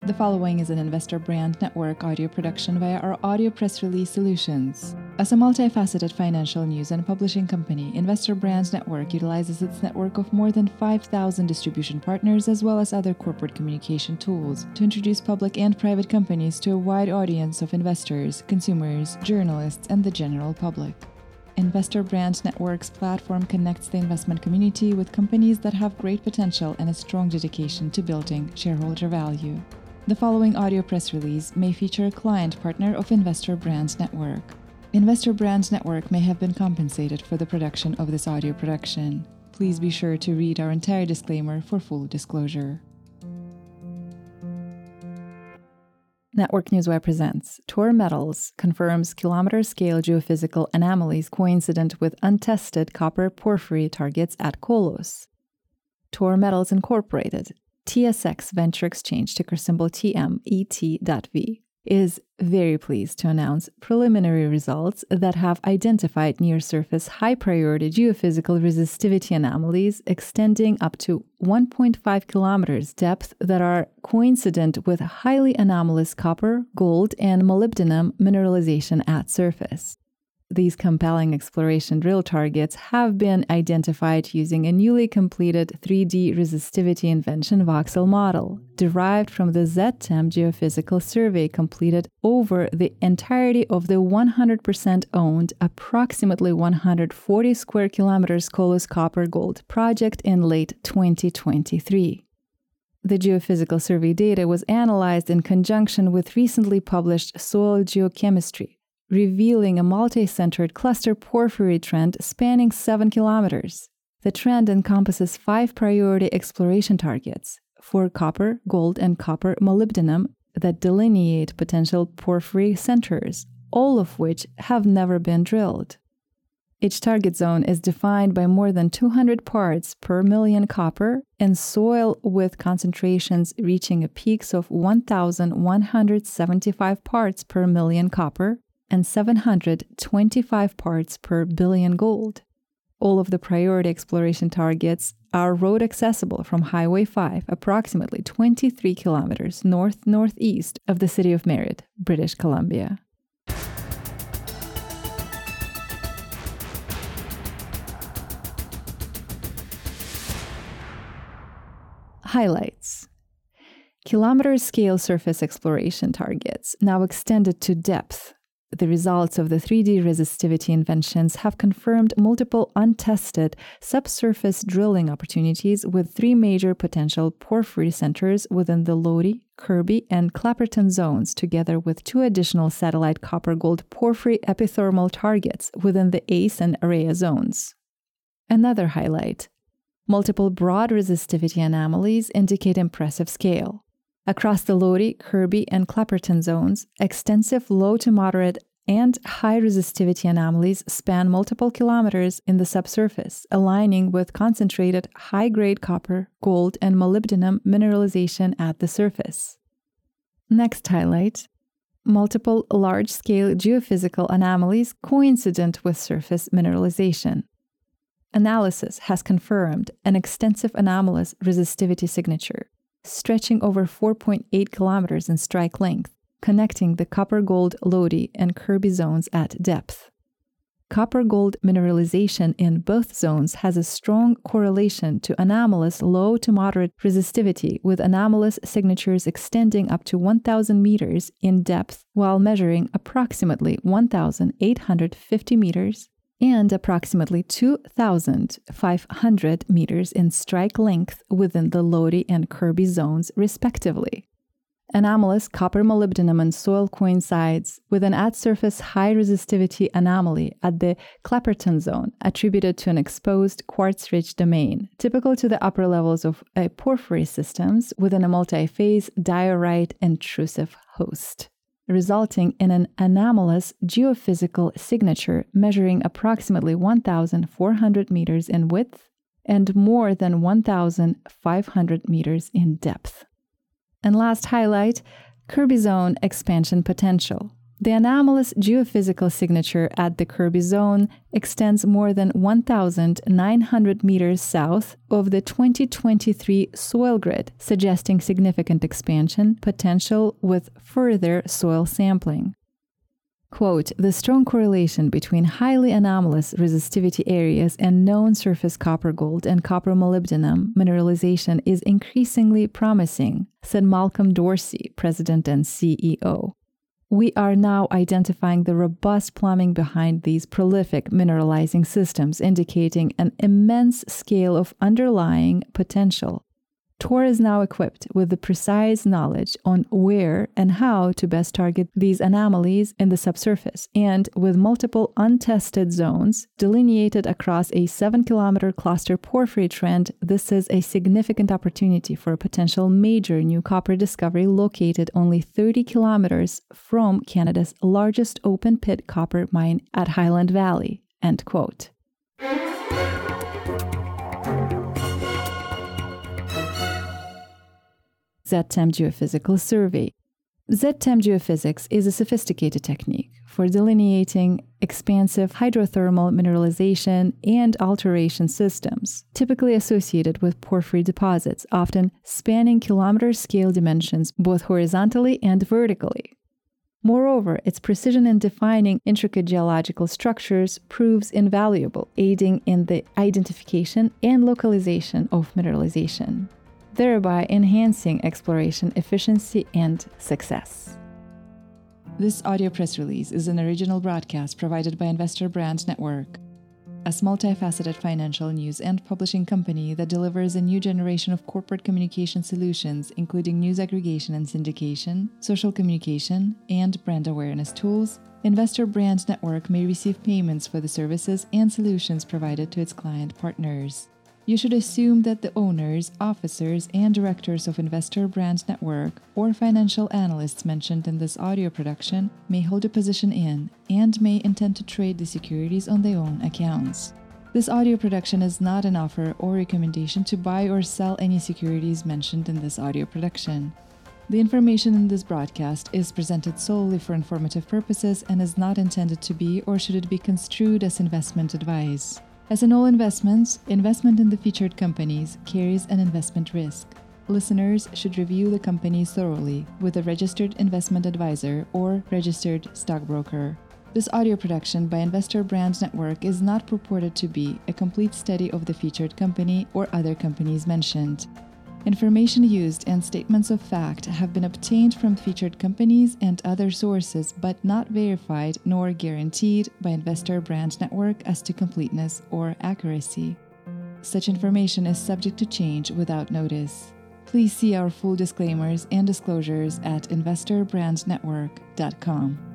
The following is an Investor Brand Network audio production via our audio press release solutions. As a multifaceted financial news and publishing company, Investor Brand Network utilizes its network of more than 5,000 distribution partners as well as other corporate communication tools to introduce public and private companies to a wide audience of investors, consumers, journalists, and the general public. Investor Brand Network's platform connects the investment community with companies that have great potential and a strong dedication to building shareholder value. The following audio press release may feature a client partner of Investor Brand Network. Investor Brand Network may have been compensated for the production of this audio production. Please be sure to read our entire disclaimer for full disclosure. Network Newswire presents Tor Metals confirms kilometer-scale geophysical anomalies coincident with untested copper porphyry targets at Kolos. Tor Metals Incorporated, TSX Venture Exchange, ticker symbol TMET.V, is very pleased to announce preliminary results that have identified near-surface high-priority geophysical resistivity anomalies extending up to 1.5 kilometers depth that are coincident with highly anomalous copper, gold, and molybdenum mineralization at surface. These compelling exploration drill targets have been identified using a newly completed 3D resistivity invention voxel model, derived from the ZTEM geophysical survey completed over the entirety of the 100% owned, approximately 140 square kilometers Kolos copper-gold project in late 2023. The geophysical survey data was analyzed in conjunction with recently published soil geochemistry, revealing a multi-centered cluster porphyry trend spanning 7 kilometers. The trend encompasses 5 priority exploration targets, 4 copper, gold, and copper molybdenum that delineate potential porphyry centers, all of which have never been drilled. Each target zone is defined by more than 200 parts per million copper and soil with concentrations reaching a peaks of 1,175 parts per million copper and 725 parts per billion gold. All of the priority exploration targets are road accessible from Highway 5, approximately 23 kilometers north-northeast of the city of Merritt, British Columbia. Highlights. Kilometer-scale surface exploration targets, now extended to depth. The results of the 3D resistivity inventions have confirmed multiple untested subsurface drilling opportunities with 3 major potential porphyry centers within the Lodi, Kirby, and Clapperton zones, together with 2 additional satellite copper-gold porphyry epithermal targets within the ACE and Araya zones. Another highlight: multiple broad resistivity anomalies indicate impressive scale. Across the Lodi, Kirby, and Clapperton zones, extensive low to moderate and high resistivity anomalies span multiple kilometers in the subsurface, aligning with concentrated high-grade copper, gold, and molybdenum mineralization at the surface. Next highlight: multiple large-scale geophysical anomalies coincident with surface mineralization. Analysis has confirmed an extensive anomalous resistivity signature, stretching over 4.8 kilometers in strike length, connecting the copper-gold Lodi and Kirby zones at depth. Copper-gold mineralization in both zones has a strong correlation to anomalous low to moderate resistivity, with anomalous signatures extending up to 1,000 meters in depth while measuring approximately 1,850 meters and approximately 2,500 meters in strike length within the Lodi and Kirby zones, respectively. Anomalous copper molybdenum and soil coincides with an at-surface high resistivity anomaly at the Clapperton zone, attributed to an exposed quartz-rich domain, typical to the upper levels of porphyry systems within a multi-phase diorite intrusive host, resulting in an anomalous geophysical signature measuring approximately 1,400 meters in width and more than 1,500 meters in depth. And last highlight: Kirby Zone expansion potential. The anomalous geophysical signature at the Kirby Zone extends more than 1,900 meters south of the 2023 soil grid, suggesting significant expansion potential with further soil sampling. Quote, the strong correlation between highly anomalous resistivity areas and known surface copper gold and copper molybdenum mineralization is increasingly promising, said Malcolm Dorsey, president and CEO. We are now identifying the robust plumbing behind these prolific mineralizing systems, indicating an immense scale of underlying potential. TOR is now equipped with the precise knowledge on where and how to best target these anomalies in the subsurface, and with multiple untested zones delineated across a 7-kilometer cluster porphyry trend, this is a significant opportunity for a potential major new copper discovery located only 30 kilometers from Canada's largest open-pit copper mine at Highland Valley. End quote. ZTEM Geophysical Survey. ZTEM geophysics is a sophisticated technique for delineating expansive hydrothermal mineralization and alteration systems, typically associated with porphyry deposits, often spanning kilometer-scale dimensions both horizontally and vertically. Moreover, its precision in defining intricate geological structures proves invaluable, aiding in the identification and localization of mineralization, thereby enhancing exploration efficiency and success. This audio press release is an original broadcast provided by Investor Brand Network, a multifaceted financial news and publishing company that delivers a new generation of corporate communication solutions, including news aggregation and syndication, social communication, and brand awareness tools. Investor Brand Network may receive payments for the services and solutions provided to its client partners. You should assume that the owners, officers, and directors of Investor Brand Network or financial analysts mentioned in this audio production may hold a position in and may intend to trade the securities on their own accounts. This audio production is not an offer or recommendation to buy or sell any securities mentioned in this audio production. The information in this broadcast is presented solely for informative purposes and is not intended to be or should it be construed as investment advice. As in all investments, investment in the featured companies carries an investment risk. Listeners should review the companies thoroughly with a registered investment advisor or registered stockbroker. This audio production by Investor Brand Network is not purported to be a complete study of the featured company or other companies mentioned. Information used and statements of fact have been obtained from featured companies and other sources but not verified nor guaranteed by Investor Brand Network as to completeness or accuracy. Such information is subject to change without notice. Please see our full disclaimers and disclosures at investorbrandnetwork.com.